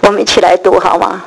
我们一起来读好吗？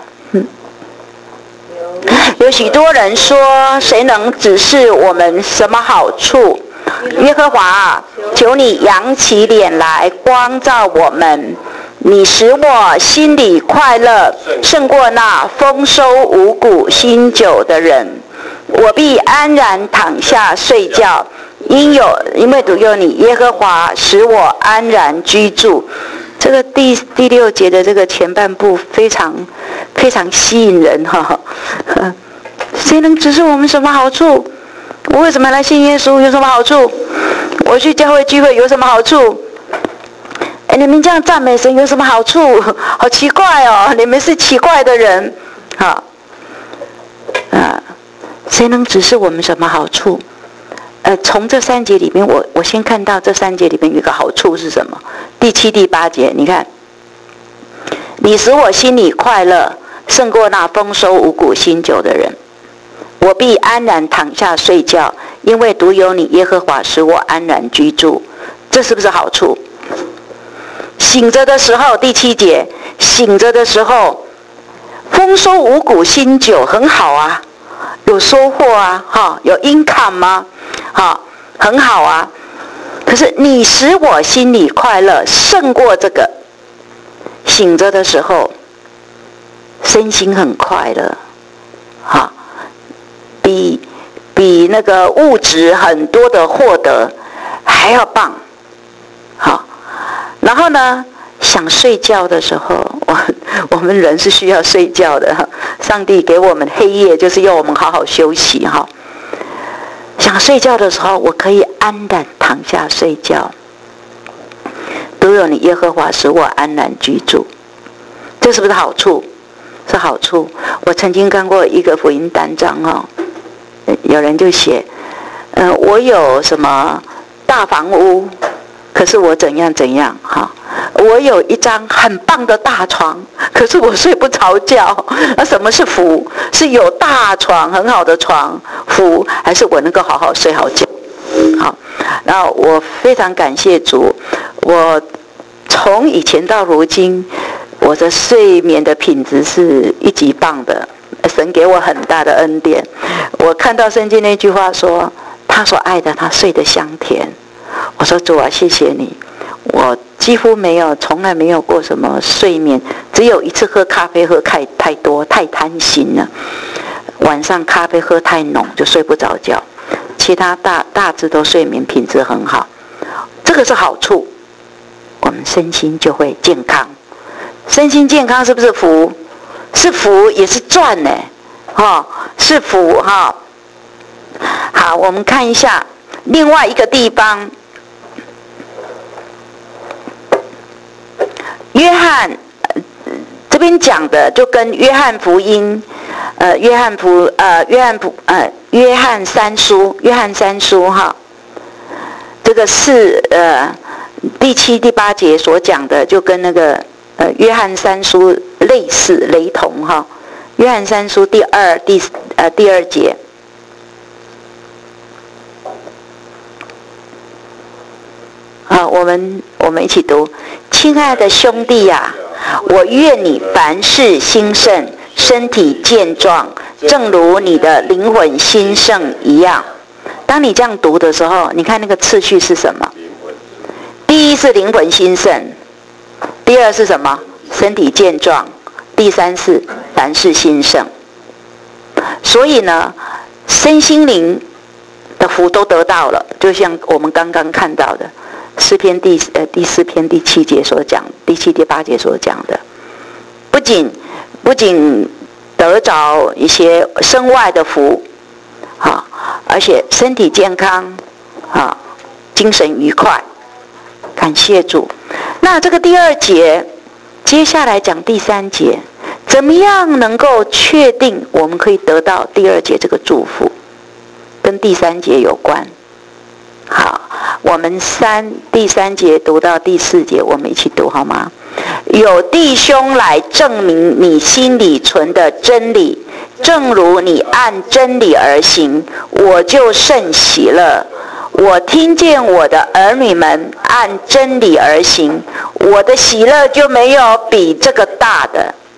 有许多人说，谁能指示我们什么好处？耶和华啊，求你扬起脸来光照我们，你使我心里快乐，胜过那丰收五谷新酒的人。我必安然躺下睡觉，因为独有你，耶和华使我安然居住。这个第6节的这个前半部非常非常吸引人哈。谁能指示我们什么好处？我为什么来信耶稣？有什么好处？我去教会聚会有什么好处？你们这样赞美神有什么好处？好奇怪哦，你们是奇怪的人。好，谁能指示我们什么好处？从这3节里面，我先看到这3节里面有一个好处是什么？第7、第8节，你看，你使我心里快乐，胜过那丰收五谷新酒的人。我必安然躺下睡觉，因为独有你，耶和华使我安然居住。这是不是好处？醒着的时候，第7节，醒着的时候，丰收五谷新酒很好啊，有收获啊，有 income 吗？很好啊。可是你使我心里快乐，胜过这个。醒着的时候，身心很快乐，比那个物质很多的获得还要棒。然后呢，想睡觉的时候，我们人是需要睡觉的，上帝给我们黑夜就是要我们好好休息。想睡觉的时候，我可以安然躺下睡觉，独有你耶和华使我安然居住。这是不是好处？是好处。我曾经看过一个福音单张，有人就写，我有什么大房屋，可是我怎样怎样我有一张很棒的大床，可是我睡不着觉。那什么是福？是有大床很好的床福，还是我能够好好睡好觉？好，然后我非常感谢主，我从以前到如今，我的睡眠的品质是一级棒的，神给我很大的恩典。我看到圣经那句话说，他所爱的他睡得香甜。我说主啊，谢谢你，我几乎从来没有过什么睡眠，只有一次喝咖啡喝太多，太贪心了，晚上咖啡喝太浓就睡不着觉，其他大致都睡眠品质很好。这个是好处，我们身心就会健康。身心健康是不是福？是福也是赚呢，是福哈。好，我们看一下另外一个地方，约翰这边讲的就跟约翰福音，约翰三书哈，这个是第7、第8节所讲的，就跟那个约翰三书类似雷同哈。约翰三书第2节。我们一起读。亲爱的兄弟啊，我愿你凡事兴盛，身体健壮，正如你的灵魂兴盛一样。当你这样读的时候，你看那个次序是什么？第一是灵魂兴盛，第二是什么？身体健壮，第三是凡事兴盛。所以呢，身心灵的福都得到了，就像我们刚刚看到的诗篇第4篇第7节所讲，第7、第8节所讲的，不仅得着一些身外的福，而且身体健康，精神愉快，感谢主。那这个第2节，接下来讲第3节，怎么样能够确定我们可以得到第2节这个祝福，跟第3节有关。好，我们第3节读到第4节，我们一起读好吗？有弟兄来证明你心里存的真理，正如你按真理而行，我就甚喜乐。我听见我的儿女们按真理而行，我的喜乐就没有比这个大的。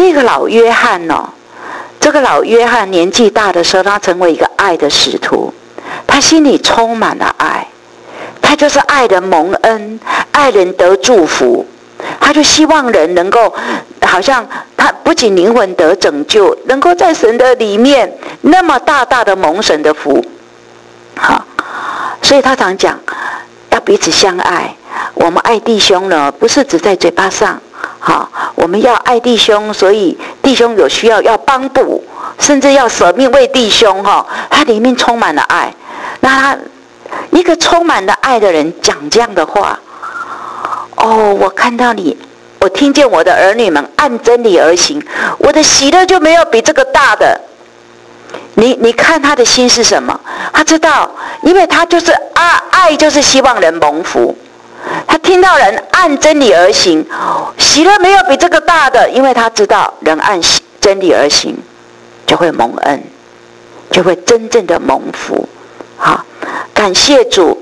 这个老约翰哦，这个老约翰年纪大的时候，他成为一个爱的使徒，他心里充满了爱，他就是爱人蒙恩，爱人得祝福，他就希望人能够，好像他不仅灵魂得拯救，能够在神的里面那么大大的蒙神的福，好，所以他常讲要彼此相爱。我们爱弟兄呢，不是只在嘴巴上，好，我们要爱弟兄，所以弟兄有需要要帮补，甚至要舍命为弟兄哈，他里面充满了爱。那他一个充满了爱的人讲这样的话，哦，我看到你，我听见我的儿女们按真理而行，我的喜乐就没有比这个大的。你看他的心是什么？他知道，因为他就是爱就是希望人蒙福。他听到人按真理而行，喜乐没有比这个大的，因为他知道人按真理而行就会蒙恩，就会真正的蒙福。好，感谢主。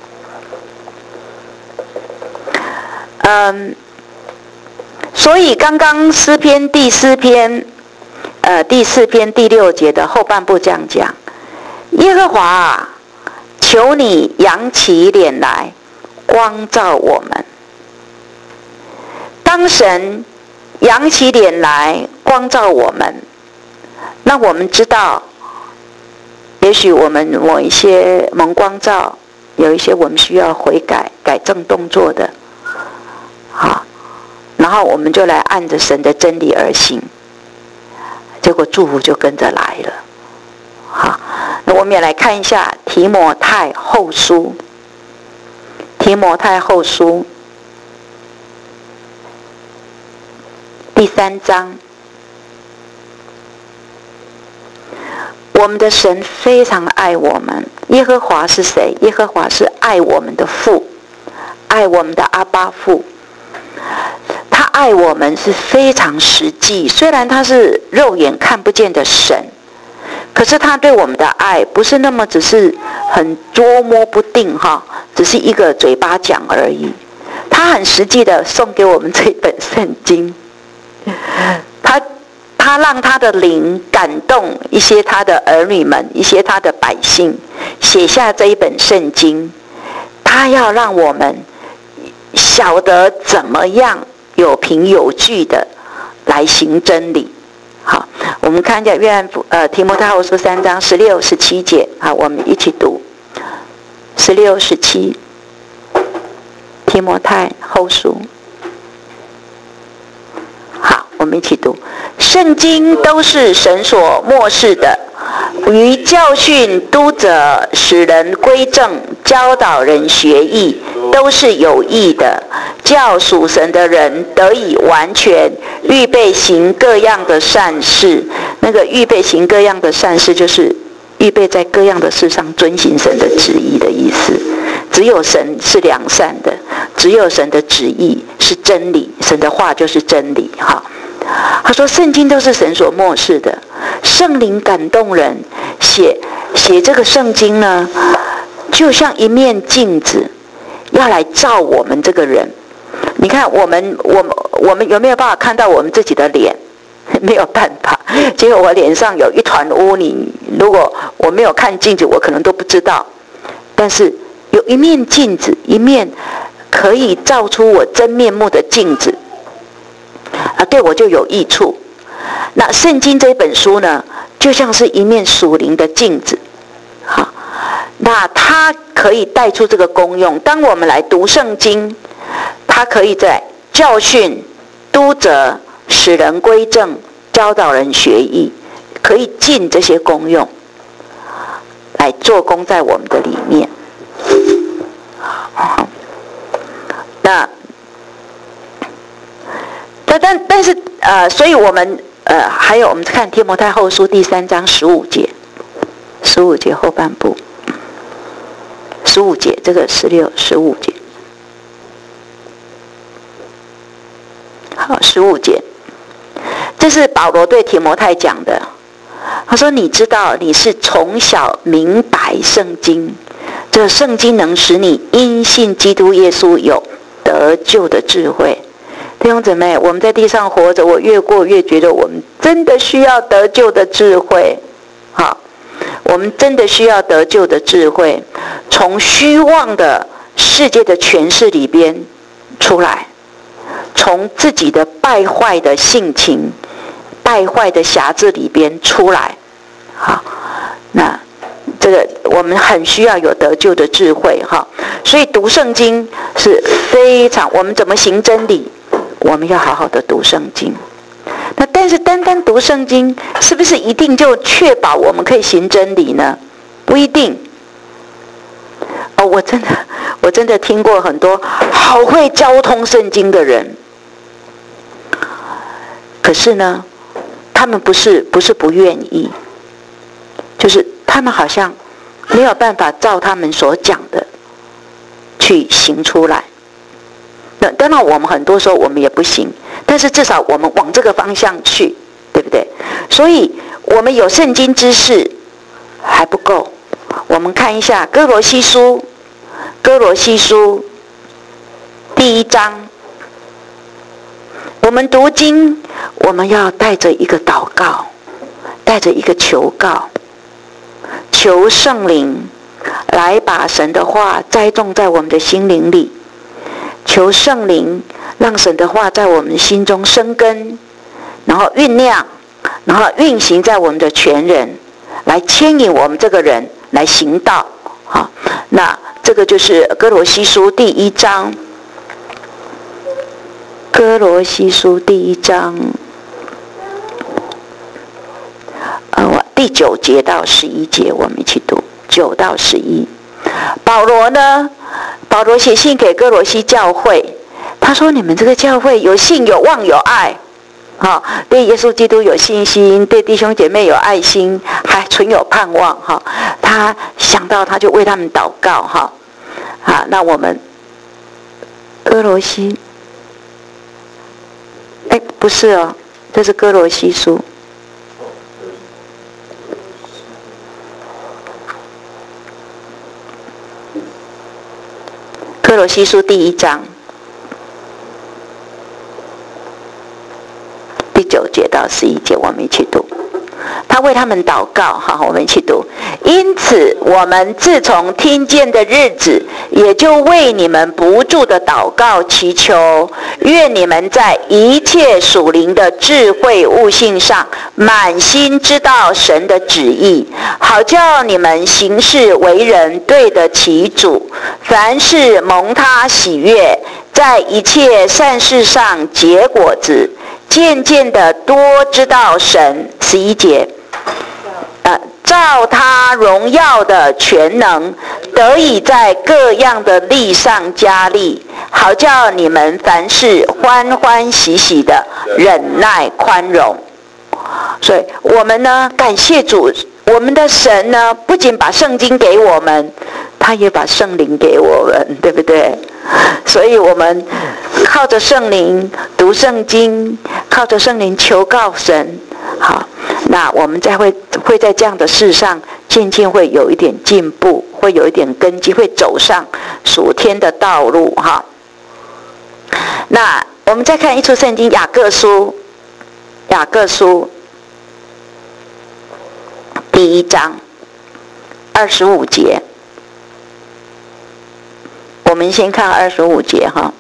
所以刚刚诗篇第4篇第4篇第6节的后半部这样讲：耶和华啊，求你扬起脸来光照我们。当神扬起脸来光照我们，那我们知道，也许我们某一些蒙光照，有一些我们需要悔改改正动作的，好，然后我们就来按着神的真理而行，结果祝福就跟着来了。好，那我们也来看一下提摩太后书。提摩太后书第3章。我们的神非常爱我们。耶和华是谁？耶和华是爱我们的父，爱我们的阿爸父。他爱我们是非常实际，虽然他是肉眼看不见的神，可是他对我们的爱不是那么只是很捉摸不定哈，只是一个嘴巴讲而已。他很实际的送给我们这本圣经，他让他的灵感动一些他的儿女们，一些他的百姓，写下这一本圣经。他要让我们晓得怎么样有凭有据的来行真理。好，我们看一下提摩太后书3章16、17节。好，我们一起读16、17。提摩太后书。好，我们一起读。圣经都是神所默示的，于教训、督责、使人归正、教导人学义，都是有益的，叫属神的人得以完全，预备行各样的善事。那个预备行各样的善事，就是预备在各样的事上遵行神的旨意的意思。只有神是良善的，只有神的旨意是真理，神的话就是真理。哈，他说圣经都是神所默示的，圣灵感动人写这个圣经呢，就像一面镜子，要来照我们这个人。你看我们有没有办法看到我们自己的脸？没有办法。结果我脸上有一团污泥，如果我没有看镜子，我可能都不知道。但是有一面镜子，一面可以照出我真面目的镜子，对我就有益处。那圣经这本书呢，就像是一面属灵的镜子。好，那它可以带出这个功用。当我们来读圣经，它可以在教训、督责、使人归正、教导人学义，可以尽这些功用来做工在我们的里面。但是所以我们还有我们看提摩太后书第3章15节，15节后半部，15节这个16、15节，好，15节，这是保罗对提摩太讲的。他说：“你知道你是从小明白圣经，这圣经能使你因信基督耶稣有得救的智慧。 弟兄姊妹，我们在地上活着，我越过越觉得我们真的需要得救的智慧。好，我们真的需要得救的智慧，从虚妄的世界的权势里边出来，从自己的败坏的性情、败坏的辖制里边出来。好，那这个我们很需要有得救的智慧哈。所以读圣经是非常，我们怎么行真理？我们要好好的读圣经。那但是单单读圣经，是不是一定就确保我们可以行真理呢？不一定。哦，我真的听过很多好会交通圣经的人，可是呢，他们不是不愿意，就是他们好像没有办法照他们所讲的去行出来。那当然，我们很多时候我们也不行，但是至少我们往这个方向去，对不对？所以我们有圣经知识还不够。我们看一下哥罗西书第1章，我们读经，我们要带着一个祷告，带着一个求告，求圣灵来把神的话栽种在我们的心灵里，求圣灵让神的话在我们心中生根，然后酝酿，然后运行在我们的全人，来牵引我们这个人来行道。好，那这个就是哥罗西书第1章，哥罗西书第1章第9节到11节，我们一起读9到11。保罗写信给哥罗西教会，他说：你们这个教会有信有望有爱，对耶稣基督有信心，对弟兄姐妹有爱心，还存有盼望。他想到他就为他们祷告。那我们哥罗西，不是哦，这是哥罗西书。哥罗西书第1章第9节到11节，我们一起读。他为他们祷告，好，我们一起读。因此，我们自从听见的日子，也就为你们不住的祷告祈求，愿你们在一切属灵的智慧悟性上，满心知道神的旨意，好叫你们行事为人对得起主，凡事蒙他喜悦，在一切善事上结果子，渐渐的多知道神。11节，照他荣耀的全能，得以在各样的力上加力，好叫你们凡事欢欢喜喜的忍耐宽容。所以我们呢，感谢主，我们的神呢，不仅把圣经给我们，他也把圣灵给我们，对不对？所以我们靠着圣灵读圣经，靠着圣灵求告神。好，那我们会在这样的事上渐渐会有一点进步，会有一点根基，会走上属天的道路。那我们再看一处圣经，雅各书第1章25节，我们先看25节哈。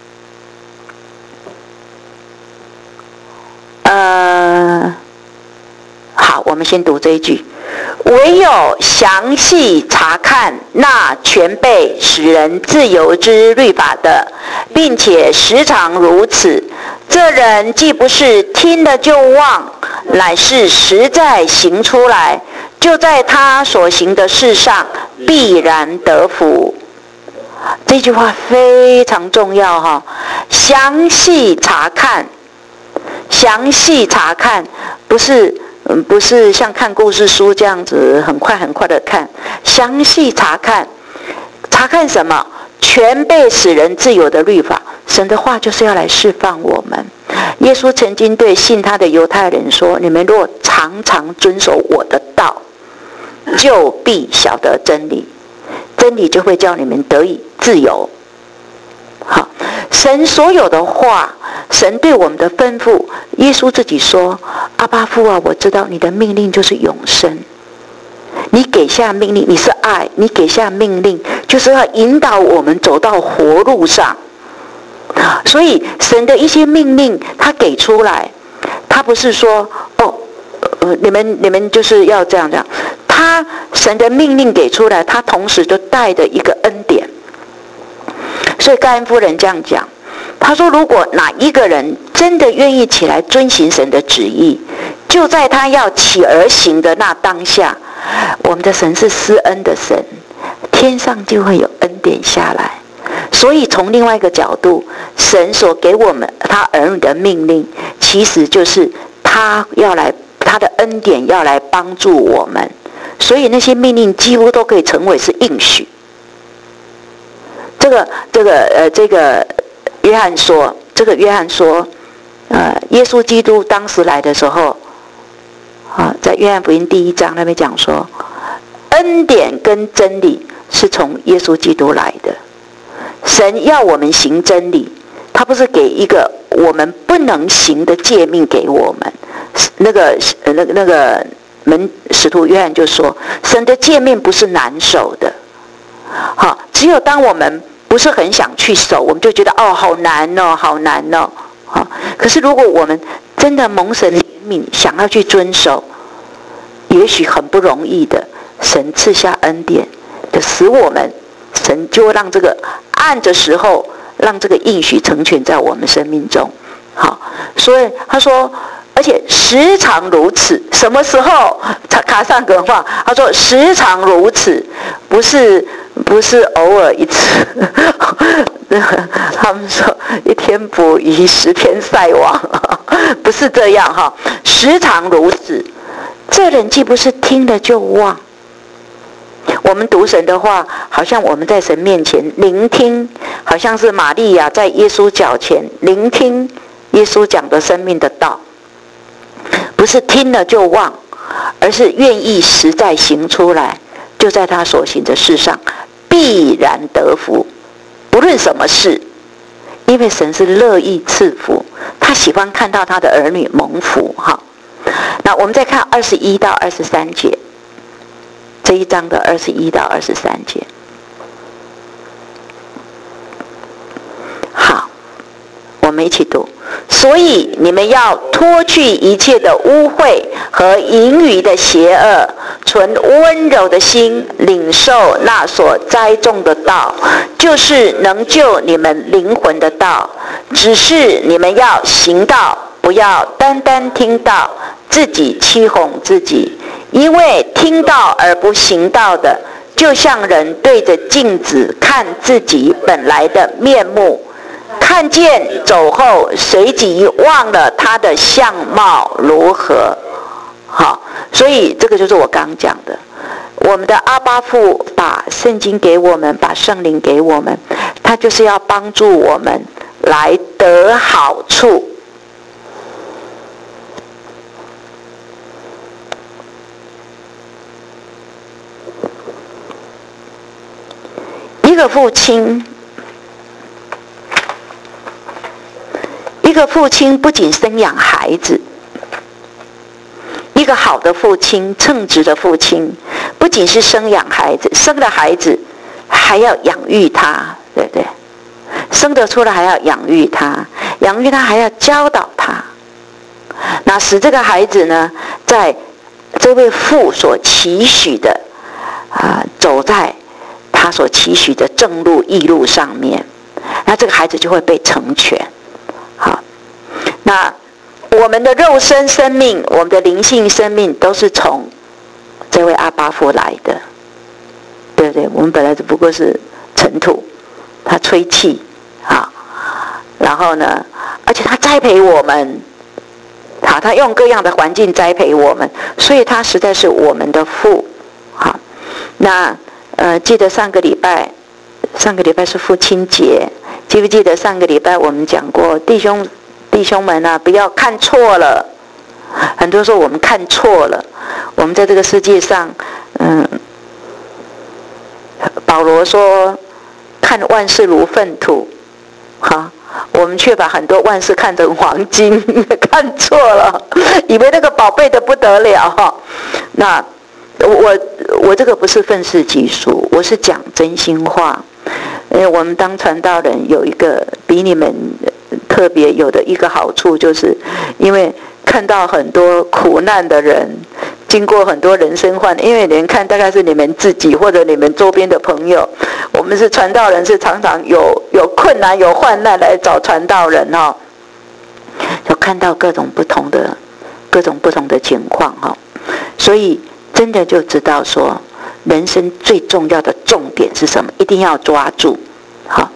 好，我们先读这一句：唯有详细查看那全备使人自由之律法的，并且时常如此，这人既不是听了就忘，乃是实在行出来，就在他所行的事上必然得福。这句话非常重要哈，详细查看，详细查看，不是像看故事书这样子很快的看，详细查看，查看什么？全备使人自由的律法。神的话就是要来释放我们。耶稣曾经对信他的犹太人说：你们若常常遵守我的道，就必晓得真理，真理就会叫你们得以自由。好， 神所有的话，神对我们的吩咐，耶稣自己说：阿爸父啊，我知道你的命令就是永生。你给下命令，你是爱，你给下命令就是要引导我们走到活路上。所以神的一些命令他给出来，他不是说你们就是要这样，他神的命令给出来，他同时就带着一个恩典。所以盖恩夫人这样讲，他说如果哪一个人真的愿意起来遵行神的旨意，就在他要起而行的那当下，我们的神是施恩的神，天上就会有恩典下来。所以从另外一个角度，神所给我们他儿女的命令，其实就是他的恩典要来帮助我们。所以那些命令几乎都可以成为是应许。这个约翰说，耶稣基督当时来的时候，在约翰福音第1章那边讲说，恩典跟真理是从耶稣基督来的。神要我们行真理，他不是给一个我们不能行的诫命给我们。那个使徒约翰就说，神的诫命不是难守的。只有当我们不是很想去守，我们就觉得好难哦，好难哦。可是如果我们真的蒙神怜悯，想要去遵守，也许很不容易的，神赐下恩典，就使我们，神就会让这个按着时候，让这个应许成全在我们生命中。所以他说，而且时常如此。什么时候？卡上格话，他说时常如此，不是偶尔一次。他们说一天捕鱼10天晒网，不是这样时常如此。这人既不是听了就忘。我们读神的话，好像我们在神面前聆听，好像是玛利亚在耶稣脚前聆听耶稣讲的生命的道，不是听了就忘，而是愿意实在行出来，就在他所行的事上必然得福，不论什么事。因为神是乐意赐福，他喜欢看到他的儿女蒙福。那我们再看21到23节，这一章的21到23节。好，我们一起读。所以你们要脱去一切的污秽和盈余的邪恶，存温柔的心，领受那所栽种的道，就是能救你们灵魂的道。只是你们要行道，不要单单听道，自己欺哄自己。因为听道而不行道的，就像人对着镜子看自己本来的面目，看见走后，随即忘了他的相貌如何。所以这个就是我刚讲的，我们的阿爸父把圣经给我们，把圣灵给我们，他就是要帮助我们来得好处。一个父亲不仅生养孩子，一个好的父亲，称职的父亲，不仅是生养孩子，生了孩子还要养育他，对不对？生得出来还要养育他，养育他还要教导他，那使这个孩子呢，在这位父所期许的走在他所期许的正路义路上面，那这个孩子就会被成全。好，那我们的肉身生命，我们的灵性生命，都是从这位阿爸父来的，对不对？我们本来只不过是尘土，他吹气然后呢，而且他栽培我们，他用各样的环境栽培我们，所以他实在是我们的父。好，那记得上个礼拜是父亲节，记不记得上个礼拜我们讲过，弟兄们啊，不要看错了。很多时候我们看错了，我们在这个世界上，保罗说看万事如粪土， 我们却把很多万事看成黄金，看错了，以为那个宝贝的不得了哈。那我这个不是愤世嫉俗，我是讲真心话。我们当传道人有一个比你们特别有的一个好处，就是因为看到很多苦难的人，经过很多人生患，因为你们看大概是你们自己或者你们周边的朋友，我们是传道人，是常常有困难有患难来找传道人哦，就看到各种不同的情况哈，所以真的就知道说人生最重要的重点是什么，一定要抓住。好，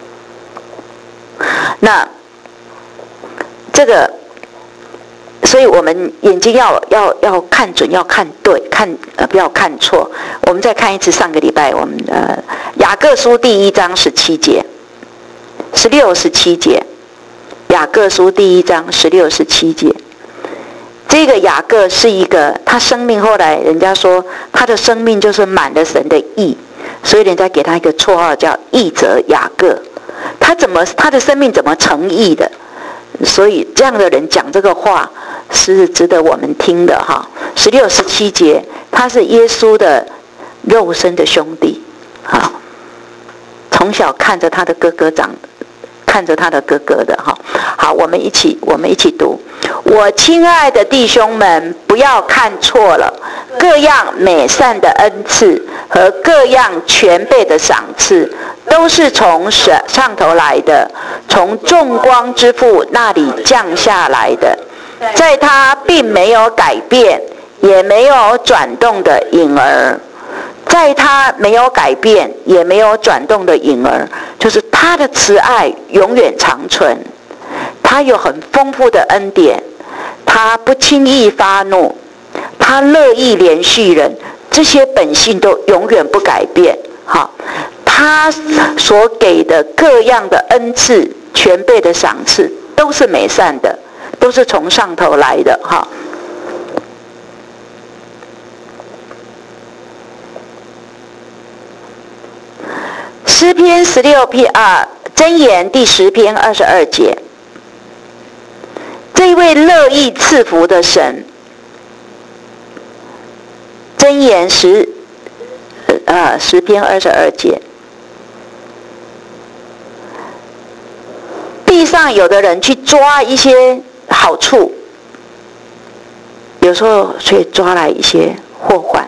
那这个，所以我们眼睛要看准，要看对，不要看错。我们再看一次上个礼拜我们雅各书第1章17节，16、17节，雅各书第1章16、17节。这个雅各是一个，他生命后来人家说他的生命就是满了神的义，所以人家给他一个绰号叫义者雅各。他的生命怎么成义的？所以这样的人讲这个话是值得我们听的哈。16、17节，他是耶稣的肉身的兄弟，哈，从小看着他的哥哥看着他的哥哥的哈。好，我们一起读。我亲爱的弟兄们，不要看错了，各样美善的恩赐和各样全备的赏赐，都是从上头来的，从众光之父那里降下来的，在他并没有改变，也没有转动的影儿。在他没有改变也没有转动的影儿，就是他的慈爱永远长存，他有很丰富的恩典，他不轻易发怒，他乐意怜恤人，这些本性都永远不改变。好，他所给的各样的恩赐全备的赏赐都是美善的，都是从上头来的。哈，诗篇16篇箴言第10篇22节，这一位乐意赐福的神，箴言10篇22节，地上有的人去抓一些好处，有时候却抓来一些祸患，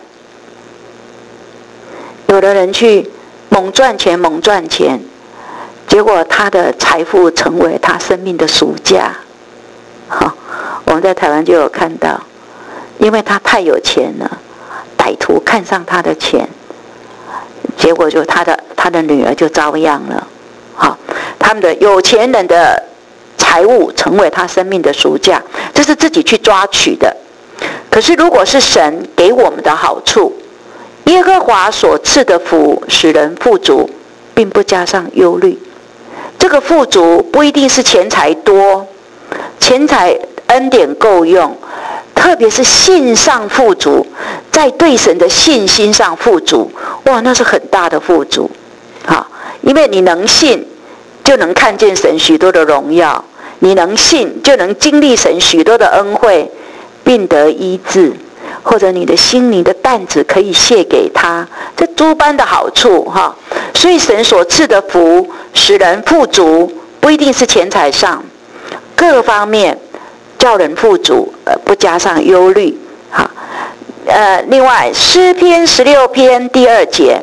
有的人去猛赚钱，结果他的财富成为他生命的赎价。我们在台湾就有看到，因为他太有钱了，歹徒看上他的钱，结果就他的女儿就遭殃了。他们的有钱人的财物成为他生命的赎价，这是自己去抓取的。可是如果是神给我们的好处，耶和华所赐的福使人富足，并不加上忧虑。这个富足不一定是钱财多，钱财恩典够用，特别是信上富足，在对神的信心上富足，哇，那是很大的富足。因为你能信，就能看见神许多的荣耀，你能信就能经历神许多的恩惠，并得医治，或者你的心灵的担子可以卸给他，这诸般的好处哈。所以神所赐的福使人富足，不一定是钱财上，各方面叫人富足，不加上忧虑。好，另外诗篇16篇第2节，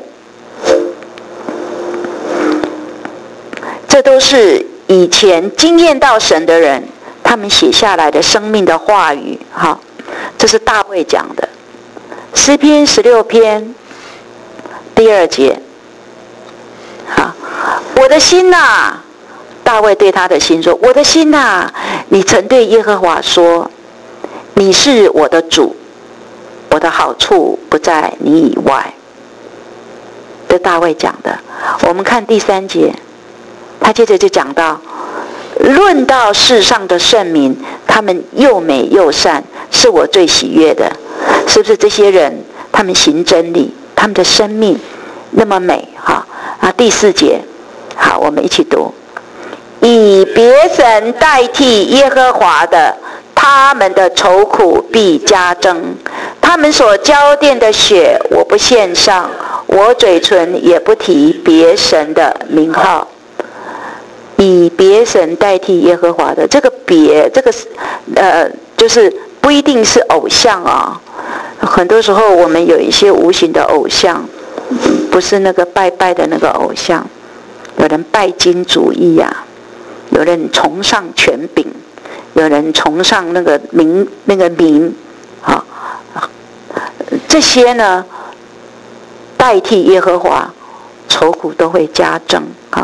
这都是以前经验到神的人他们写下来的生命的话语。好，这是大卫讲的，诗篇16篇第2节。好，我的心啊，大卫对他的心说，我的心啊，你曾对耶和华说，你是我的主，我的好处不在你以外。这大卫讲的。我们看第3节，他接着就讲到，论到世上的圣民，他们又美又善，是我最喜悦的。是不是这些人他们行真理，他们的生命那么美？第4节，好，我们一起读。 以别神代替耶和华的，他们的愁苦必加增。他们所浇奠的血，我不献上，我嘴唇也不提别神的名号。以别神代替耶和华的，这个别，这个就是不一定是偶像啊。很多时候我们有一些无形的偶像，不是那个拜拜的那个偶像。有人拜金主义啊，有人崇尚权柄，有人崇尚那个名，啊，这些呢代替耶和华，愁苦都会加增啊。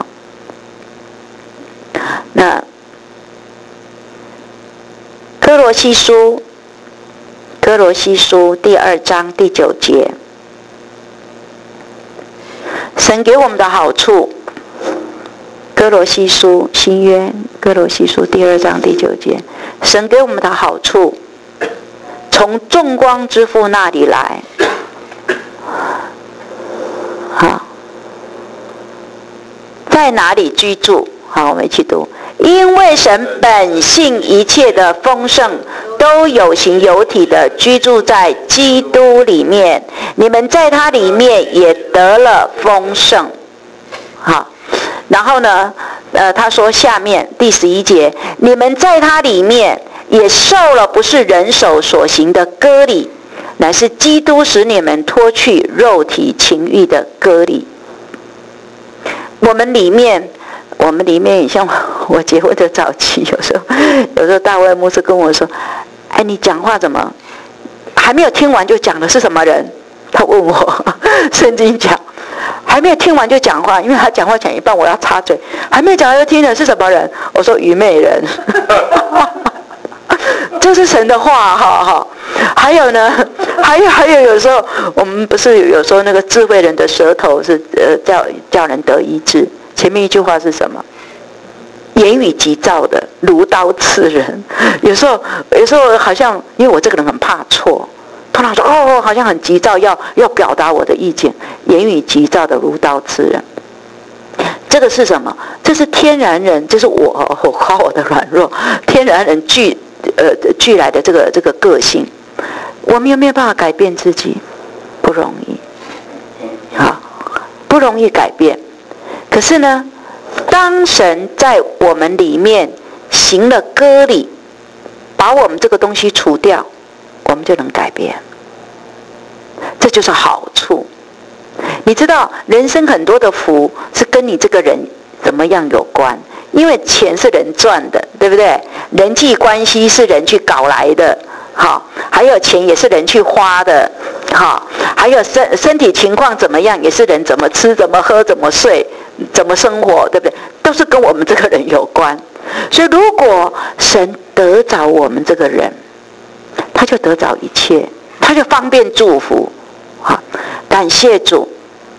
那歌罗西书第2章第9节，神给我们的好处。歌罗西书新约歌罗西书第2章第9节，神给我们的好处，从众光之父那里来。好，在哪里居住？好，我们一起读。因为神本性一切的丰盛都有形有体的居住在基督里面，你们在他里面也得了丰盛。好，然后呢他说下面第11节，你们在他里面也受了不是人手所行的割礼，乃是基督使你们脱去肉体情欲的割礼。我们里面也像我结婚的早期，有时候大卫牧师跟我说，哎，你讲话怎么还没有听完就讲的是什么人？他问我，圣经讲还没有听完就讲话，因为他讲话讲一半我要插嘴，还没有讲完就听的是什么人？我说愚昧人。这是神的话哈。还有呢，还有有时候我们不是有时候那个智慧人的舌头是叫人得医治。前面一句话是什么？言语急躁的如刀刺人。有时候好像因为我这个人很怕错，通常说好像很急躁，要表达我的意见，言语急躁的如刀刺人。这个是什么？这是天然人，这是我夸我的软弱，天然人聚来的这个个性。我们有没有办法改变自己？不容易，好，不容易改变。可是呢，当神在我们里面行了割礼，把我们这个东西除掉，我们就能改变。这就是好处。你知道人生很多的福是跟你这个人怎么样有关，因为钱是人赚的，对不对？人际关系是人去搞来的，好，还有钱也是人去花的，好，还有身体情况怎么样也是人怎么吃怎么喝怎么睡怎么生活，对不对？都是跟我们这个人有关。所以如果神得着我们这个人，他就得着一切，他就方便祝福。好，感谢主。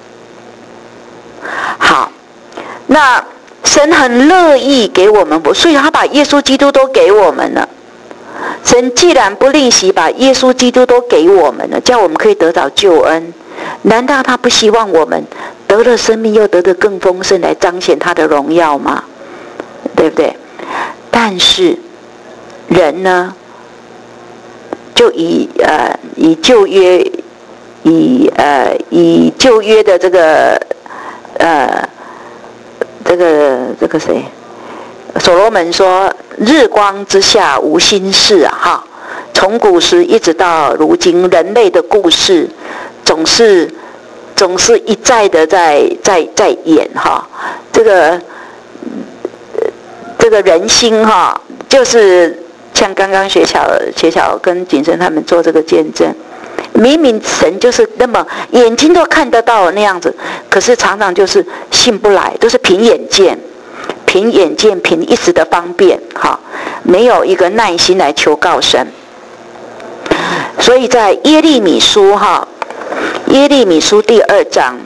好，那神很乐意给我们，所以他把耶稣基督都给我们了。神既然不吝惜把耶稣基督都给我们了，叫我们可以得到救恩，难道他不希望我们得了生命又得得更丰盛，来彰显他的荣耀吗？对不对？但是人呢，就以旧约的这个谁，所罗门说，日光之下无新事啊哈。从古时一直到如今，人类的故事总是一再的在演哈。这个人心哈，就是像刚刚学巧跟景生他们做这个见证，明明神就是那么眼睛都看得到那样子，可是常常就是信不来，都是凭眼见，凭一时的方便哈，没有一个耐心来求告神。所以在耶利米书第2章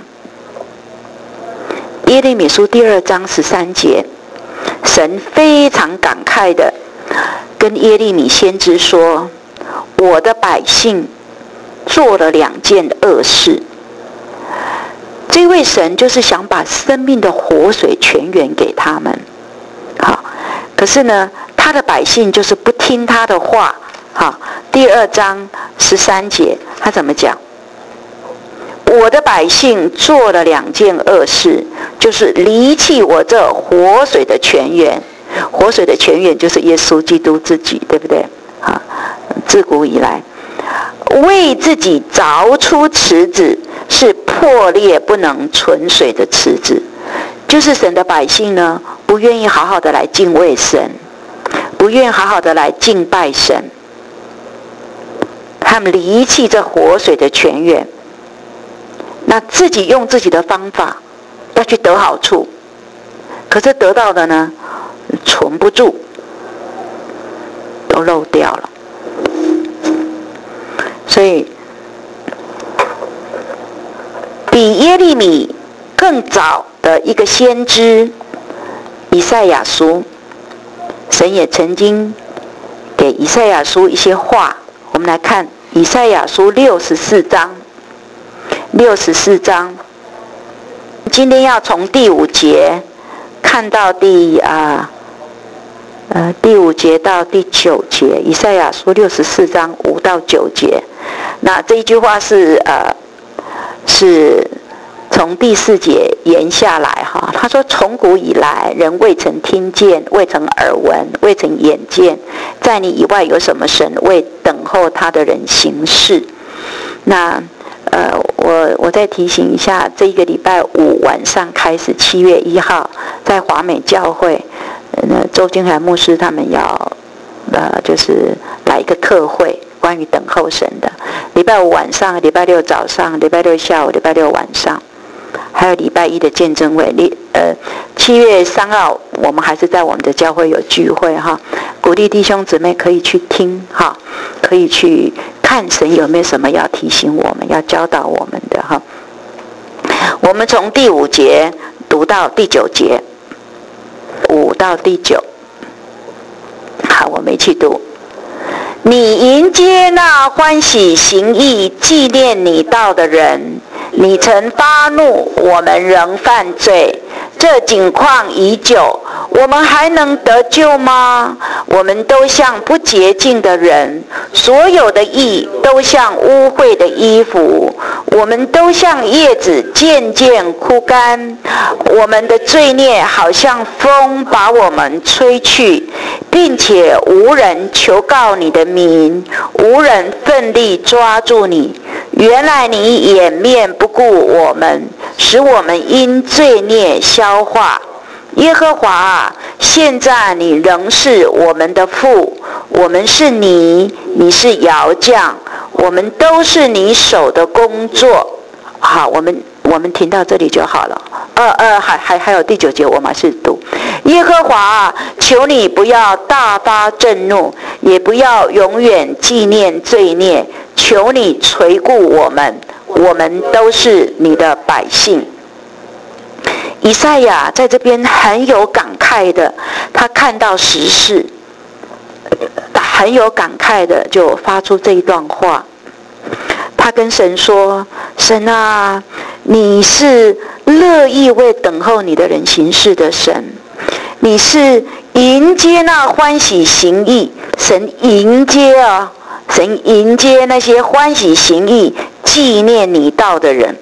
13节，神非常感慨的跟耶利米先知说，我的百姓做了2件恶事。这位神就是想把生命的活水泉源给他们， 好，可是呢，他的百姓就是不听他的话。好，第2章13节，他怎么讲？我的百姓做了2件恶事，就是离弃我这活水的泉源。活水的泉源就是耶稣基督自己，对不对？啊，自古以来为自己凿出池子，是破裂不能存水的池子。就是神的百姓呢，不愿意好好的来敬畏神，不愿意好好的来敬拜神，他们离弃这活水的泉源，那自己用自己的方法要去得好处，可是得到的呢，存不住，都漏掉了。所以比耶利米更早的一个先知以赛亚书，神也曾经给以赛亚书一些话。我们来看以赛亚书64章，64章，今天要从第5节看到第5节到第9节，以赛亚书64章5到9节。那这一句话是从第4节言下来哈。他说：从古以来，人未曾听见，未曾耳闻，未曾眼见，在你以外有什么神为等候他的人行事？那我再提醒一下，这一个礼拜5晚上开始，7月1号在华美教会，周金海牧师他们要就是来一个特会，关于等候神的。礼拜5晚上、礼拜6早上、礼拜6下午、礼拜6晚上，还有礼拜1的见证会。7月3号我们还是在我们的教会有聚会哈，鼓励弟兄姊妹可以去听哈，可以去看神有没有什么要提醒我们、要教导我们的哈。我们从第5节读到第9节，5到第9。好，我们一起读。你迎接那欢喜行义、纪念你道的人，你曾发怒，我们仍犯罪。这景况已久，我们还能得救吗？我们都像不洁净的人，所有的义都像污秽的衣服，我们都像叶子渐渐枯干，我们的罪孽好像风把我们吹去，并且无人求告你的名，无人奋力抓住你。原来你掩面不顾我们，使我们因罪孽消化。耶和华啊，现在你仍是我们的父，我们是你，你是窑匠，我们都是你手的工作。好，我们停到这里就好了。还有第9节，我们还是读。耶和华啊，求你不要大发震怒，也不要永远纪念罪孽，求你垂顾我们，我们都是你的百姓。以赛亚在这边很有感慨的，他看到时事，他很有感慨的就发出这一段话。他跟神说：神啊，你是乐意为等候你的人行事的神，你是迎接那欢喜行义，神迎接神迎接那些欢喜行义、纪念你道的人。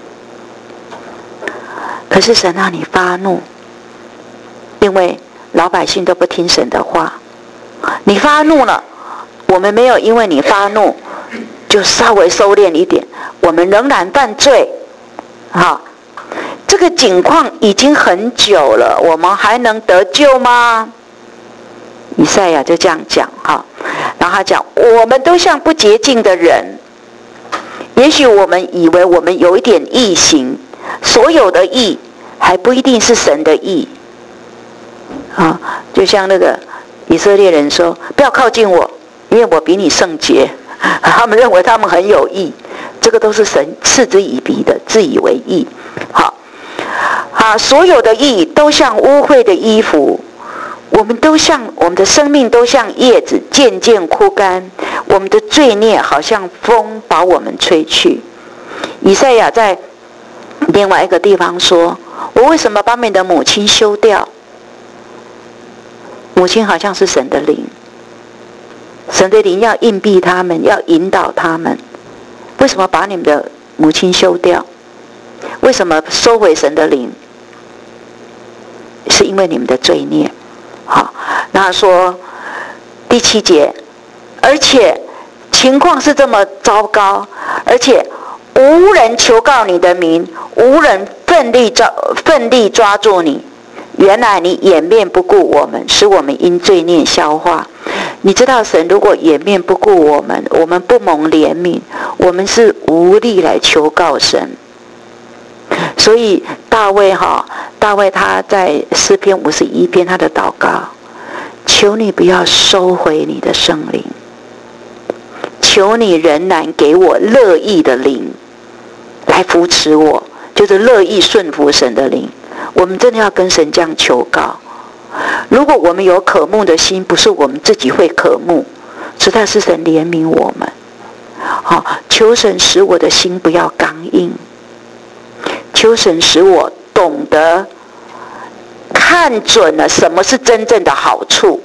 可是神让你发怒，因为老百姓都不听神的话。你发怒了，我们没有因为你发怒就稍微收敛一点，我们仍然犯罪。好，这个景况已经很久了，我们还能得救吗？以赛亚就这样讲哈，然后他讲，我们都像不洁净的人，也许我们以为我们有一点义行，所有的义还不一定是神的义啊。就像那个以色列人说，不要靠近我，因为我比你圣洁。他们认为他们很有义，这个都是神嗤之以鼻的，自以为义。好，所有的义都像污秽的衣服，我们的生命都像叶子渐渐枯干，我们的罪孽好像风把我们吹去。以赛亚在另外一个地方说，我为什么把你的母亲休掉？ 母亲好像是神的灵，神的灵要硬币他们，要引导他们。为什么把你们的母亲休掉？为什么收回神的灵？是因为你们的罪孽。好，那说第7节，而且情况是这么糟糕，而且无人求告你的名，无人奋力抓住你。原来你掩面不顾我们，使我们因罪孽消化。你知道神如果掩面不顾我们，我们不蒙怜悯，我们是无力来求告神。所以大卫他在诗篇51篇他的祷告，求你不要收回你的圣灵，求你仍然给我乐意的灵来扶持我，就是乐意顺服神的灵。我们真的要跟神这样求告。如果我们有渴慕的心，不是我们自己会渴慕，实在是神怜悯我们。求神使我的心不要刚硬，求神使我懂得看准了什么是真正的好处。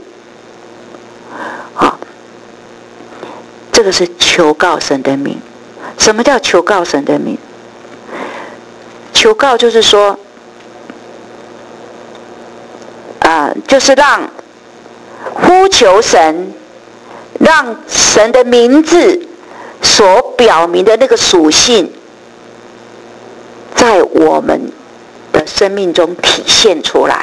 这个是求告神的名。什么叫求告神的名？求告就是说就是让呼求神，让神的名字所表明的那个属性在我们的生命中体现出来。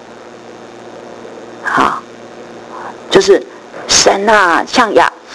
好，就是神啊，像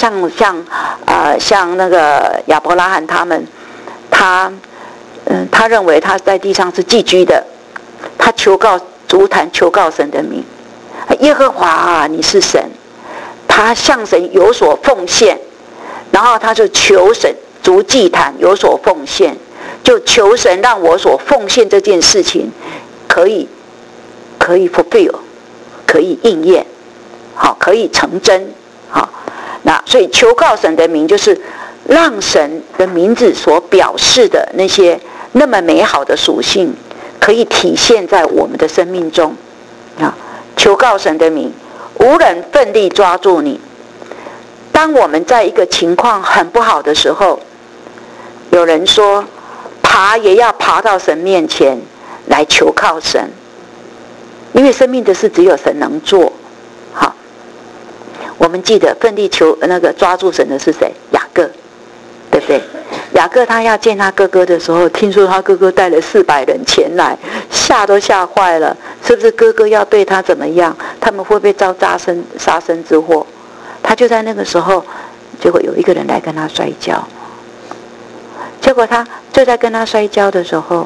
那个亚伯拉罕他们，他认为他在地上是寄居的，他足坛求告神的名。耶和华啊，你是神，他向神有所奉献，然后他就求神足祭坛有所奉献，就求神让我所奉献这件事情可以 fulfill， 可以应验，好，可以成真。好，那所以求告神的名，就是让神的名字所表示的那些那么美好的属性可以体现在我们的生命中。求告神的名，无人奋力抓住你。当我们在一个情况很不好的时候，有人说爬也要爬到神面前来求靠神，因为生命的事只有神能做。好，我们记得奋力抓住神的是谁？雅各，对不对？雅各他要见他哥哥的时候，听说他哥哥带了400人前来，吓都吓坏了，是不是哥哥要对他怎么样？他们会不会遭杀身之祸？他就在那个时候，结果有一个人来跟他摔跤，结果他就在跟他摔跤的时候，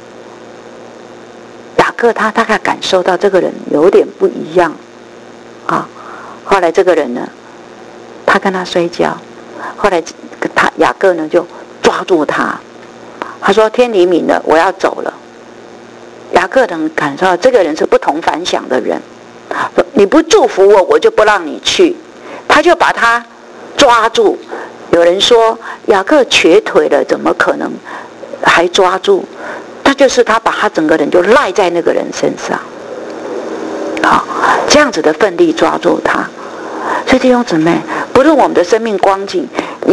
雅各他大概感受到这个人有点不一样啊。后来这个人呢，他跟他摔跤，后来雅各呢就抓住他，他说天黎明了，我要走了。雅各能感受到这个人是不同凡响的人，你不祝福我，我就不让你去。他就把他抓住。有人说雅各瘸腿了，怎么可能还抓住？他把他整个人就赖在那个人身上，好，这样子的奋力抓住他。所以弟兄姊妹，不论我们的生命光景，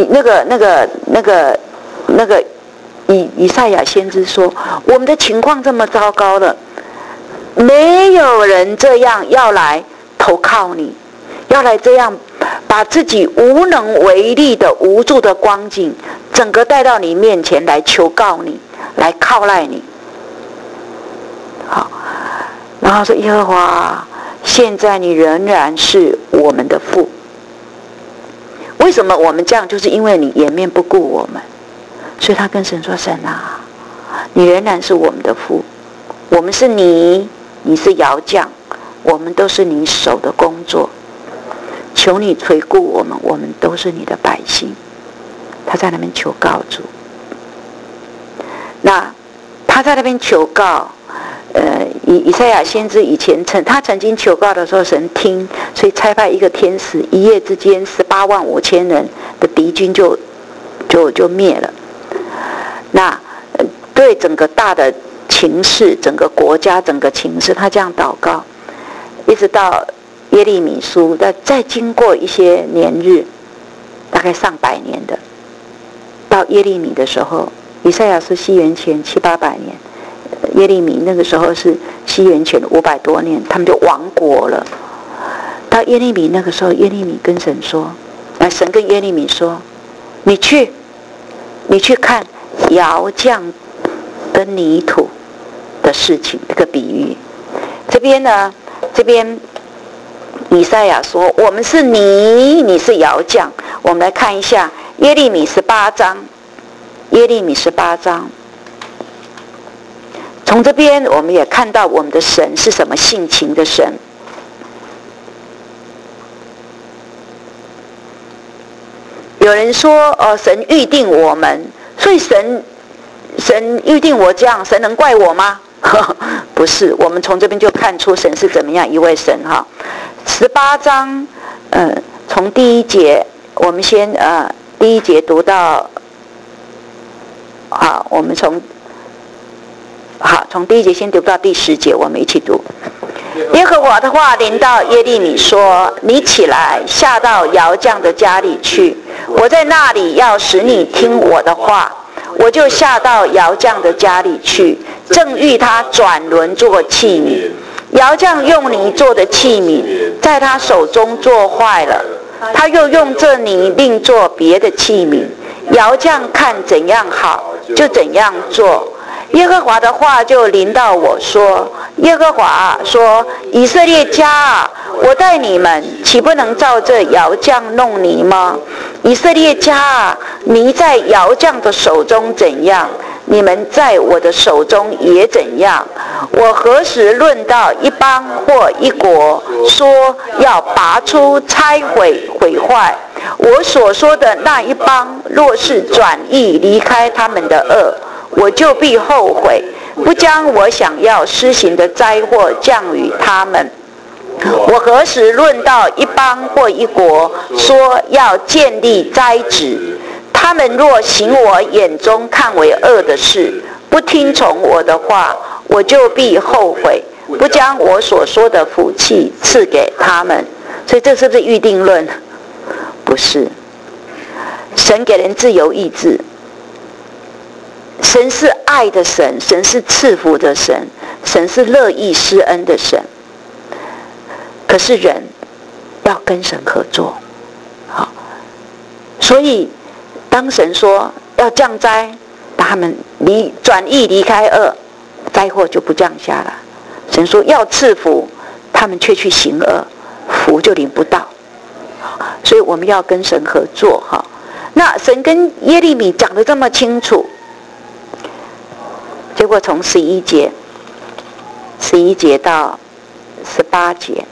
以赛亚先知说，我们的情况这么糟糕了，没有人这样要来投靠你，要来这样把自己无能为力的无助的光景整个带到你面前来求告你，来靠赖你。好，然后说耶和华，现在你仍然是我们的父。为什么我们这样？就是因为你掩面不顾我们。所以他跟神说，神啊，你仍然是我们的父，我们是你是窑匠，我们都是你手的工作，求你垂顾我们，我们都是你的百姓。他在那边求告主。那他在那边求告，以赛亚先知以前他曾经求告的时候，神听，所以差派一个天使，一夜之间185000人的敌军就灭了。那对整个大的情势，整个国家整个情势，他这样祷告，一直到耶利米书，再经过一些年日，大概上百年的，到耶利米的时候，以赛亚是西元前700-800年，耶利米那个时候是西元前500多年，他们就亡国了。到耶利米那个时候，耶利米跟神说，神跟耶利米说，你去看窑匠跟泥土的事情，这个比喻。这边以赛亚说，我们是泥，你是窑匠。我们来看一下耶利米18章，耶利米18章。从这边我们也看到我们的神是什么性情的神。有人说，神预定我们，所以神预定我这样，神能怪我吗？不是，我们从这边就看出神是怎么样一位神哈。18章，从第1节，我们先第1节读到，好，我们从第1节先读到第10节，我们一起读。耶和华的话临到耶利米说：你起来，下到窑匠的家里去，我在那里要使你听我的话。我就下到窑匠的家里去，正遇他转轮做器皿。窑匠用泥做的器皿，在他手中做坏了，他又用这泥另做别的器皿。窑匠看怎样好，就怎样做。耶和华的话就临到我说：耶和华说，以色列家啊，我待你们岂不能照这窑匠弄泥吗？以色列家啊，泥在窑匠的手中怎样，你们在我的手中也怎样。我何时论到一邦或一国，说要拔出、拆毁、毁坏？我所说的那一邦，若是转意离开他们的恶，我就必后悔，不将我想要施行的灾祸降与他们。我何时论到一邦或一国，说要建立灾旨？他们若行我眼中看为恶的事，不听从我的话，我就必后悔，不将我所说的福气赐给他们。所以这是不是预定论？不是。神给人自由意志，神是爱的神，神是赐福的神，神是乐意施恩的神。可是人要跟神合作，好，所以当神说要降灾，他们转意离开恶，灾祸就不降下来。神说要赐福，他们却去行恶，福就领不到。所以我们要跟神合作哈。那神跟耶利米讲得这么清楚，结果从11节到18节，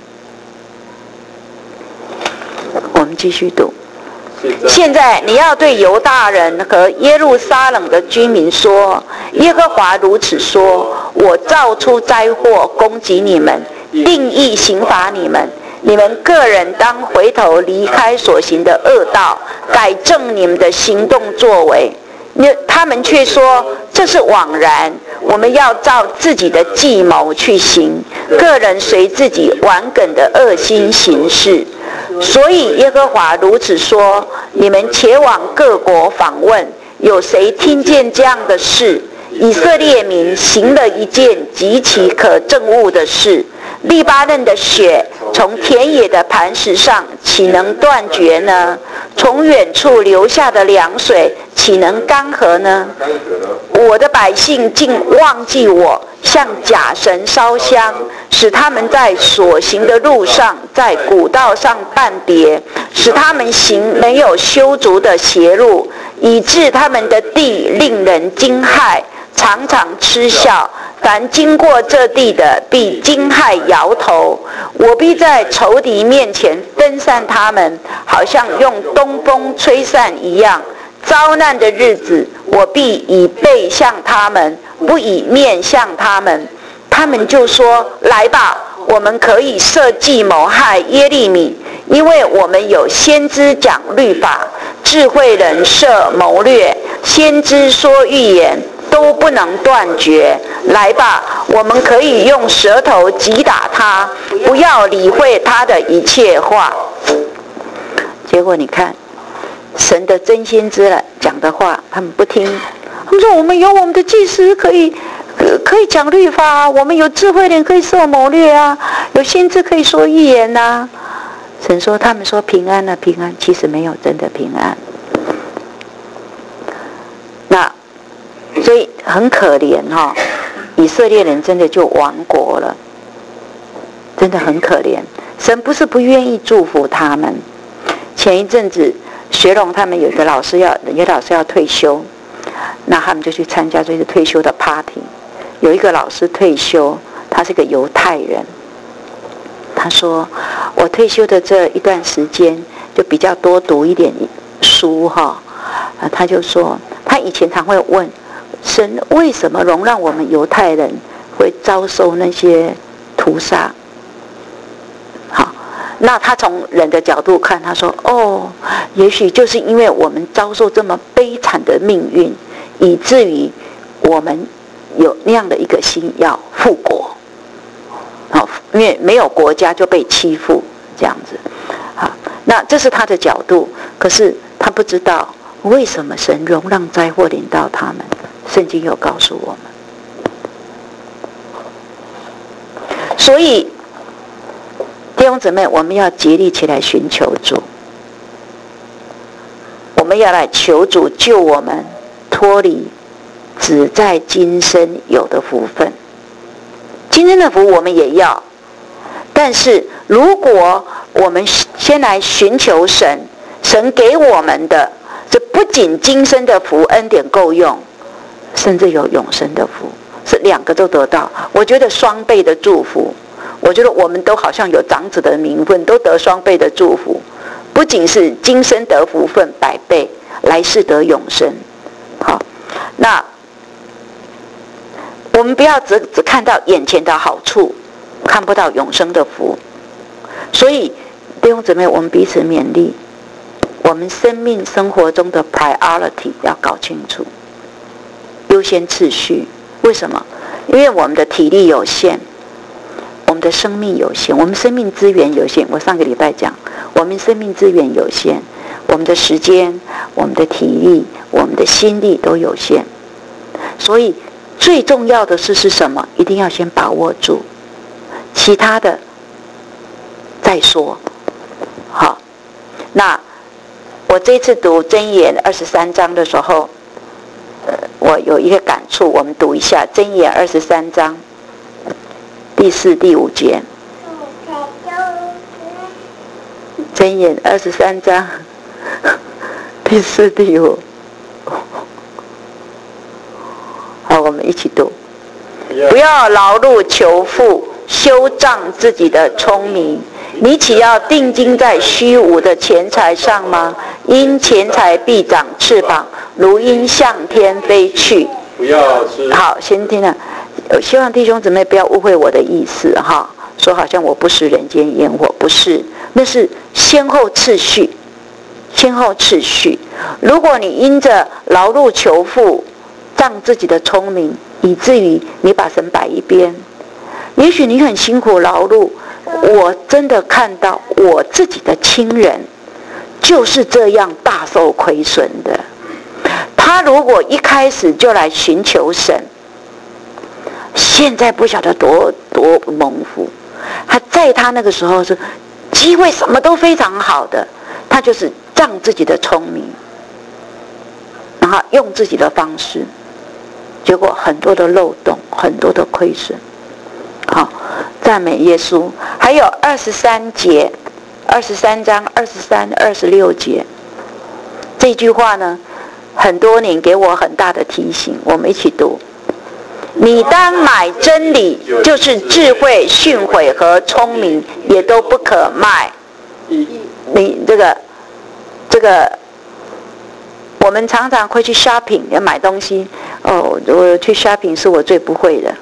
我们继续读。现在你要对犹大人和耶路撒冷的居民说：耶和华如此说，我造出灾祸攻击你们，定义刑罚你们。你们个人当回头离开所行的恶道，改正你们的行动作为。他们却说这是枉然，我们要照自己的计谋去行，个人随自己顽梗的恶心行事。所以耶和华如此说：你们且往各国访问，有谁听见这样的事？以色列民行了一件极其可憎恶的事。利巴嫩的血从田野的磐石上岂能断绝呢？从远处流下的凉水岂能干涸呢？我的百姓竟忘记我，向假神烧香，使他们在所行的路上，在古道上绊跌，使他们行没有修足的邪路，以致他们的地令人惊骇，常常嗤笑。凡经过这地的，必惊骇摇头。我必在仇敌面前分散他们，好像用东风吹散一样。遭难的日子，我必以背向他们，不以面向他们。他们就说：来吧，我们可以设计谋害耶利米，因为我们有先知讲律法，智慧人设谋略，先知说预言，都不能断绝。来吧， 我们可以用舌头击打他，不要理会他的一切话。结果你看，神的真先知了讲的话，他们不听。他们说：“我们有我们的祭司可以讲律法啊，我们有智慧人可以受谋略啊，有先知可以说预言呐。”神说：“他们说平安了，平安，其实没有真的平安。”那所以很可怜哈，以色列人真的就亡国了，真的很可怜。神不是不愿意祝福他们。前一阵子学龙他们有个老师要退休，那他们就去参加这个退休的 party。有一个老师退休，他是个犹太人，他说：“我退休的这一段时间就比较多读一点书哈。”他就说，他以前常会问神为什么容让我们犹太人会遭受那些屠杀。好，那他从人的角度看，他说：“哦，也许就是因为我们遭受这么悲惨的命运，以至于我们有那样的一个心要复国。好，因为没有国家就被欺负这样子。好，那这是他的角度，可是他不知道为什么神容让灾祸临到他们。圣经有告诉我们，所以弟兄姊妹，我们要竭力起来寻求主，我们要来求主救我们脱离只在今生有的福分。今生的福我们也要，但是如果我们先来寻求神，神给我们的这不仅今生的福恩典够用，甚至有永生的福，是两个都得到。我觉得双倍的祝福，我觉得我们都好像有长子的名分，都得双倍的祝福，不仅是今生得福分100倍，来世得永生。好，那我们不要只看到眼前的好处，看不到永生的福。所以弟兄姊妹，我们彼此勉励，我们生命生活中的 priority 要搞清楚，优先次序。为什么？因为我们的体力有限，我们的生命有限，我们生命资源有限。我上个礼拜讲，我们生命资源有限，我们的时间、我们的体力、我们的心力都有限。所以最重要的是什么？一定要先把握住，其他的再说。好，那我这次读箴言23章的时候，我有一个感触，我们读一下箴言23章第4、第5节。箴言23章第4、第5。好，我们一起读。不要劳碌求富，修仗自己的聪明。你岂要定睛在虚无的钱财上吗？因钱财必长翅膀，如鹰向天飞去。 不要吃。 好，先听了。希望弟兄姊妹不要误会我的意思哈，说好像我不食人间烟火，不是，那是先后次序。先后次序。如果你因着劳碌求富，仗自己的聪明，以至于你把神摆一边，也许你很辛苦劳碌。我真的看到我自己的亲人就是这样大受亏损的。他如果一开始就来寻求神，现在不晓得多蒙福。他在他那个时候是机会什么都非常好的，他就是仗自己的聪明，然后用自己的方式，结果很多的漏洞，很多的亏损。好，赞美耶稣。还有23节，23章23、26节，这句话呢，很多年给我很大的提醒。我们一起读：你当买真理，就是智慧、训诲和聪明，也都不可卖。你这个，我们常常会去 shopping 要买东西。哦，我去 shopping 是我最不会的。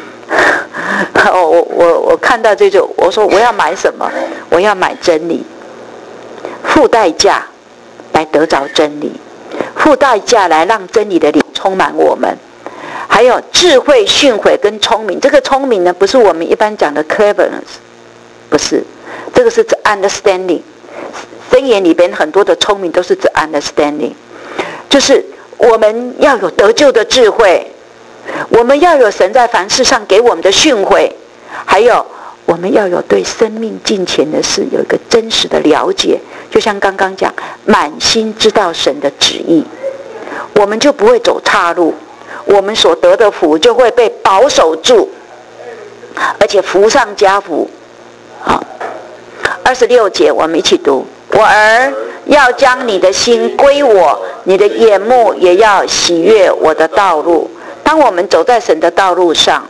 我看到这种，我说我要买什么？我要买真理，付代价来得着真理，付代价来让真理的灵充满我们。 还有智慧、训诲跟聪明。这个聪明呢，不是我们一般讲的 cleverness， 不是，这个是指 understanding。箴言里边很多的聪明都是指 understanding， 就是我们要有得救的智慧，我们要有神在凡事上给我们的训诲，还有我们要有对生命近前的事有一个真实的了解。就像刚刚讲，满心知道神的旨意，我们就不会走岔路，我们所得的福就会被保守住，而且福上加福。好，26节我们一起读：我儿，要将你的心归我，你的眼目也要喜悦我的道路。当我们走在神的道路上，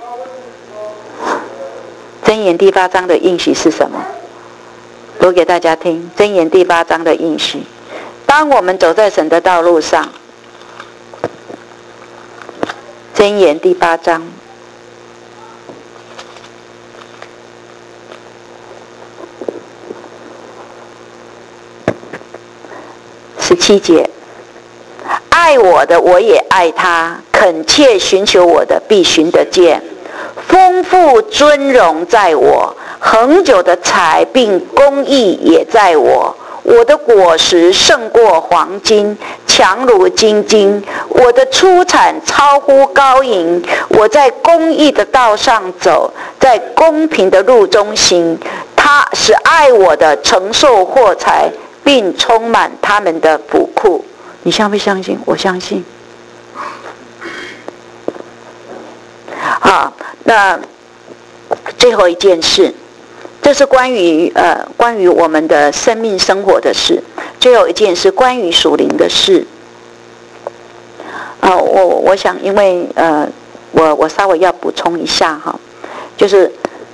箴言第8章的应许是什么？读给大家听。箴言第8章的应许，当我们走在神的道路上，箴言第8章17节，爱我的我也爱他，恳切寻求我的必寻得见。丰富尊荣在我，恒久的财并公义也在我。我的果实胜过黄金，强如金金。我的出产超乎高银。我在公义的道上走，在公平的路中行。他使爱我的承受货财，并充满他们的府库。你相不相信？我相信。好，那最后一件事，这是关于我们的生命生活的事。最后一件事，关于属灵的事。我想，因为我稍微要补充一下哈，就是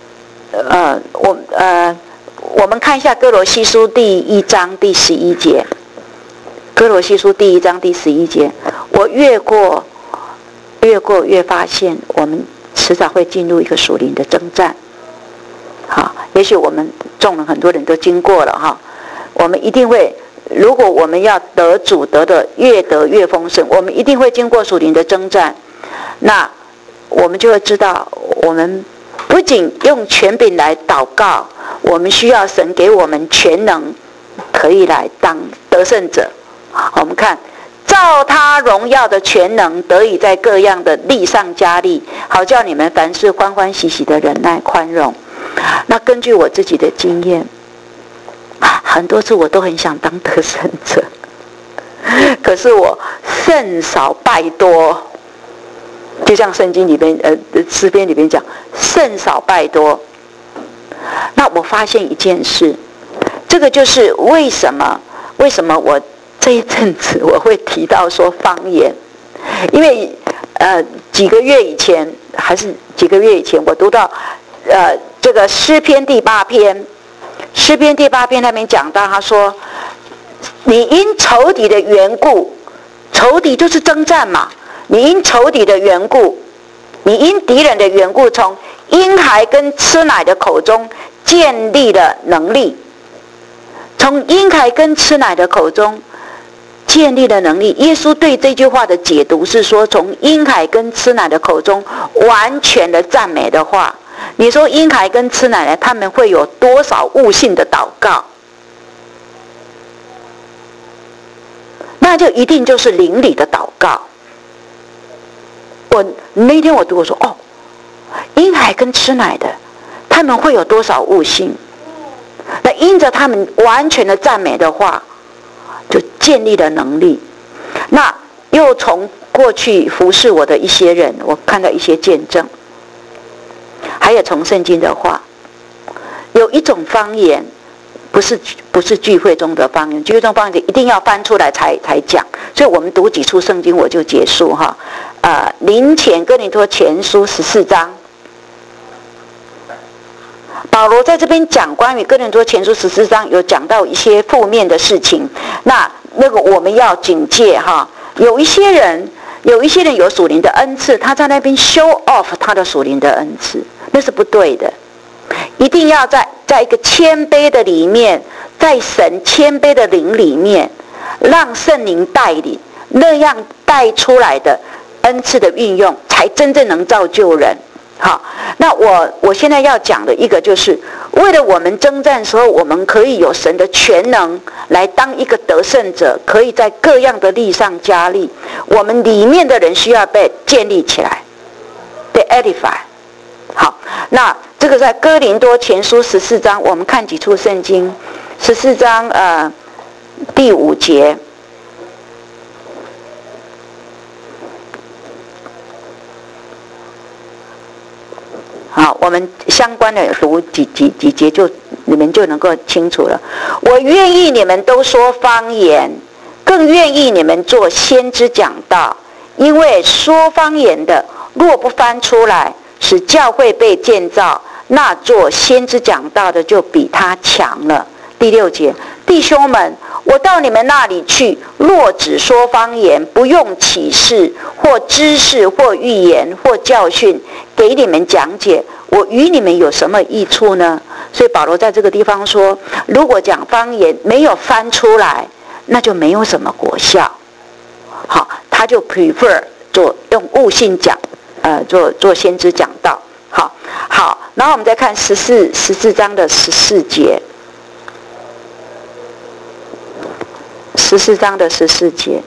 我们看一下哥罗西书第1章第11节。哥罗西书第1章第11节，我越过越发现，我们迟早会进入一个属灵的征战。好，也许我们众人很多人都经过了哈，我们一定会，如果我们要得主得的越得越丰盛，我们一定会经过属灵的征战。那我们就会知道，我们不仅用权柄来祷告，我们需要神给我们全能，可以来当得胜者。我们看，照他荣耀的全能，得以在各样的力上加力，好叫你们凡事欢欢喜喜的忍耐宽容。那根据我自己的经验，很多次我都很想当得胜者，可是我胜少败多，就像圣经里边诗篇里边讲，胜少败多。那我发现一件事，这个就是为什么我这一阵子我会提到说方言，因为几个月以前我读到这个诗篇第8篇，诗篇第8篇那边讲到，他说你因仇敌的缘故，仇敌就是征战嘛，你因仇敌的缘故，你因敌人的缘故，从婴孩跟吃奶的口中建立了能力。从婴孩跟吃奶的口中建立了能力。耶稣对这句话的解读是说，从婴孩跟吃奶的口中完全的赞美的话。你说婴孩跟吃奶的他们会有多少悟性的祷告？那就一定就是灵里的祷告。那天我读，我说婴孩跟吃奶的他们会有多少悟性？那因着他们完全的赞美的话，就建立了能力。那又从过去服侍我的一些人，我看到一些见证，还有从圣经的话，有一种方言不是聚会中的方言，聚会中方言一定要翻出来才讲。所以我们读几处圣经我就结束哈。林前哥林多前书14章，保罗在这边讲关于哥林多前书14章有讲到一些负面的事情，那个我们要警戒哈。有一些人有属灵的恩赐，他在那边 show off 他的属灵的恩赐，那是不对的。一定要在一个谦卑的里面，在神谦卑的灵里面，让圣灵带领，那样带出来的恩赐的运用才才真正能造就人。好，那我现在要讲的一个就是，为了我们征战的时候，我们可以有神的全能来当一个得胜者，可以在各样的力上加力。我们里面的人需要被建立起来，被 edify。好，那这个在哥林多前书14章，我们看几处圣经，14章第5节。好，我们相关的读几节就你们就能够清楚了。我愿意你们都说方言，更愿意你们做先知讲道，因为说方言的若不翻出来，使教会被建造，那做先知讲道的就比他强了。第6节，弟兄们，我到你们那里去，若只说方言，不用启示或知识或预言或教训给你们讲解，我与你们有什么益处呢？所以保罗在这个地方说，如果讲方言没有翻出来，那就没有什么果效。好，他就 prefer 用悟性讲，做先知讲道。好，然后我们再看14章的14节。14章的14节，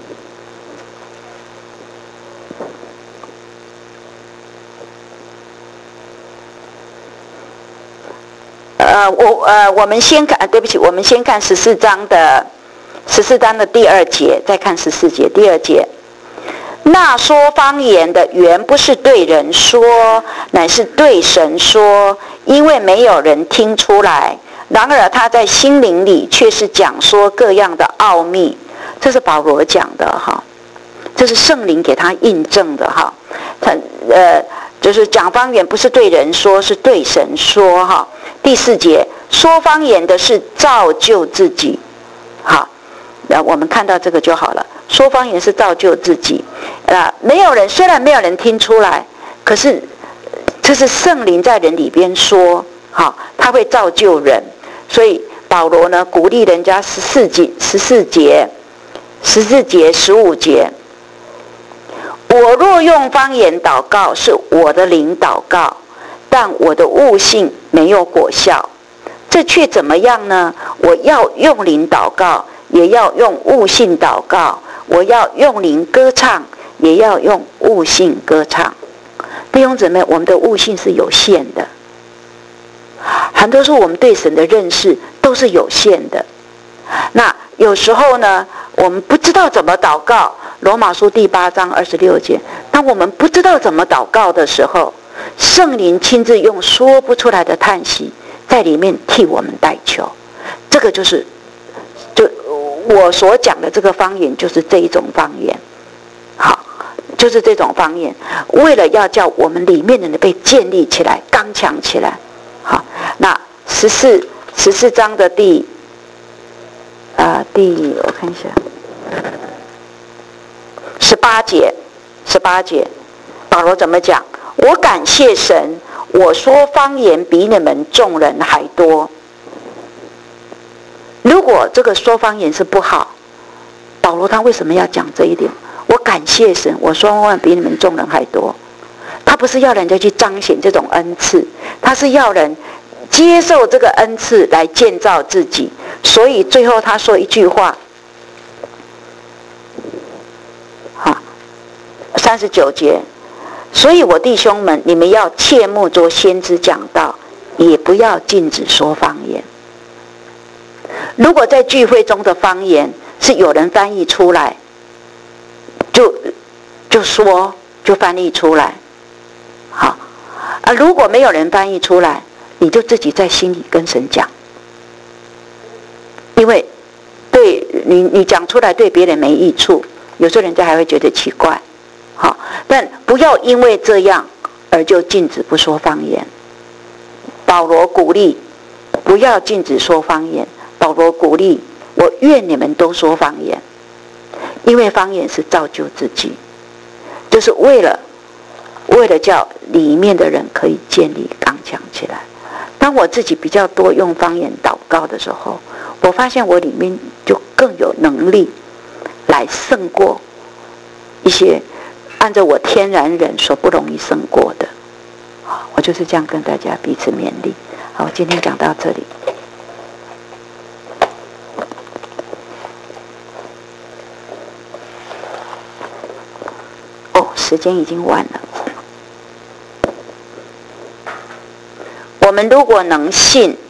我们先看，对不起，我们先看14章的第2节，再看14节。第2节，那说方言的原不是对人说，乃是对神说，因为没有人听出来。然而他在心灵里却是讲说各样的奥秘。这是保罗讲的哈，这是圣灵给他印证的哈。就是讲方言不是对人说，是对神说哈。第4节，说方言的是造就自己。好，我们看到这个就好了。说方言是造就自己。虽然没有人听出来，可是这是圣灵在人里边说，好，他会造就人。所以保罗呢鼓励人家14节、15节，我若用方言祷告，是我的灵祷告，但我的悟性没有果效，这却怎么样呢？我要用灵祷告，也要用悟性祷告；我要用灵歌唱，也要用悟性歌唱。弟兄姊妹，我们的悟性是有限的。很多时候我们对神的认识都是有限的，那有时候呢我们不知道怎么祷告。罗马书第8章26节，当我们不知道怎么祷告的时候，圣灵亲自用说不出来的叹息在里面替我们代求。这个就我所讲的这个方言，就是这一种方言。好，就是这种方言，为了要叫我们里面的人被建立起来，刚强起来。好，那14章的我看一下18节，保罗怎么讲？我感谢神，我说方言比你们众人还多。如果这个说方言是不好，保罗他为什么要讲这一点？我感谢神，我说方言比你们众人还多。他不是要人家去彰显这种恩赐，他是要人接受这个恩赐来建造自己。所以最后他说一句话，好，39节，所以我弟兄们，你们要切莫做先知讲道，也不要禁止说方言。如果在聚会中的方言是有人翻译出来，就说，就翻译出来。好，如果没有人翻译出来，你就自己在心里跟神讲，因为对你讲出来对别人没益处，有时候人家还会觉得奇怪。好，但不要因为这样而就禁止不说方言。保罗鼓励不要禁止说方言，保罗鼓励我愿你们都说方言，因为方言是造就自己，就是为了叫里面的人可以建立刚强起来。当我自己比较多用方言祷告的时候，我发现我里面就更有能力来胜过一些按照我天然人所不容易胜过的。我就是这样跟大家彼此勉励。好，我今天讲到这里。时间已经晚了。我们如果能信，